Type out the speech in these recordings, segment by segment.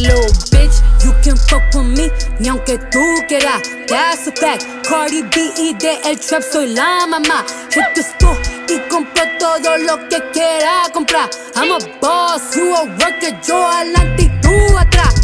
Little bitch, you can fuck with me, ni aunque tú quieras. That's a fact. Cardi B y de el trap soy la mamá. Hit the store y compro todo lo que quiera comprar. I'm a boss, you a worker, yo adelante y tú atrás.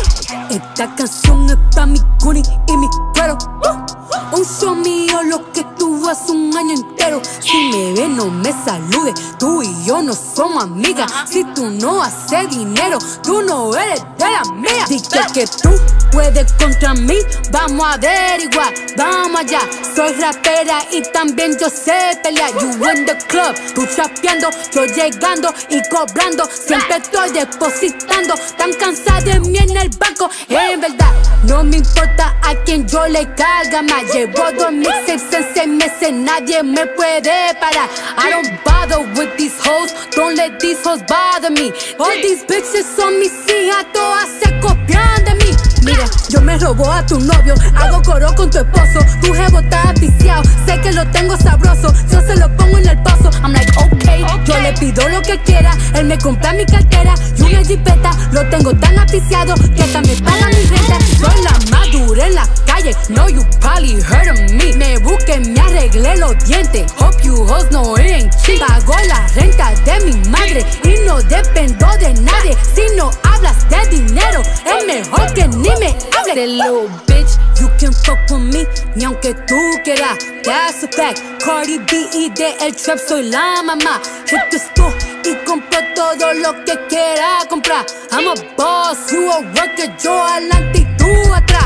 Esta canción es pa' mi cuni y mi cuero. Un show mío lo que tuvo hace un año entero. Si me ve no me salude, tú y yo no somos amigas. Si tú no haces dinero, tú no eres de la mía. Dije que tú puedes contra mí, vamos a averiguar, vamos allá. Soy rapera y también yo sé pelear. You in the club, tú chapeando, yo llegando y cobrando. Siempre estoy depositando, tan cansada de mí en el banco. En verdad, no me importa a quien yo le carga más. Llevo 2 mixtapes en 6 meses, nadie me puede parar. I don't bother with these hoes, don't let these hoes bother me. All these bitches son mis hijas, todas se copian de mí. Mira, yo me robo a tu novio, hago coro con tu esposo. Tu jevo está aficiado, sé que lo tengo sabroso. Yo se lo pongo en el paso, I'm like okay. Yo le pido lo que quiera, él me compra mi cartera y una jipeta. Lo tengo tan aficiado que hasta me paga mi renta. Soy la madura en la calle, no you probably heard of me. Me busqué, me arreglé los dientes, hope you hoes know it ain't cheap. Pago la renta de mi madre y no dependo de nadie. Si no hablas de dinero, es mejor que ni me hable. Little bitch, you can fuck with me, ni aunque tú quieras. That's a fact. Cardi B y de el trap soy la mamá. Hit the store y compro todo lo que quiera comprar. I'm a boss, you a worker, yo adelante y tú atrás.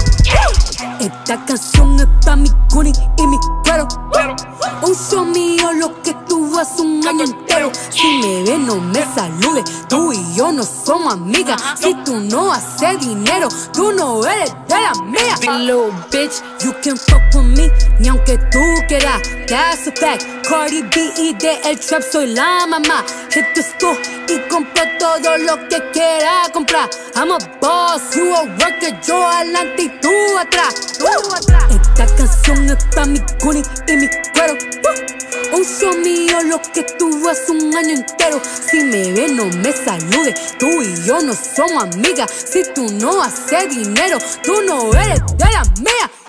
Esta canción es pa' mi cuni y mi cuero. Un show mío lo que tuvo hace un año entero. Si me ve no me salude, tú y yo no somos amigas. Si tú no haces dinero, tú no eres de la mía. Little bitch, you can fuck with me, ni aunque tú quieras. That's a fact. Cardi B y de el trap soy la mamá. Hit the store y compro todo lo que quiera comprar. I'm a boss, you a worker, yo adelante y tú atrás. Esta canción es pa' mi cuni y mi cuero. Un show mío lo que tuvo hace un año entero. Si me ve no me salude, tú y yo no somos amigas. Si tú no haces dinero, tú no eres de la mía.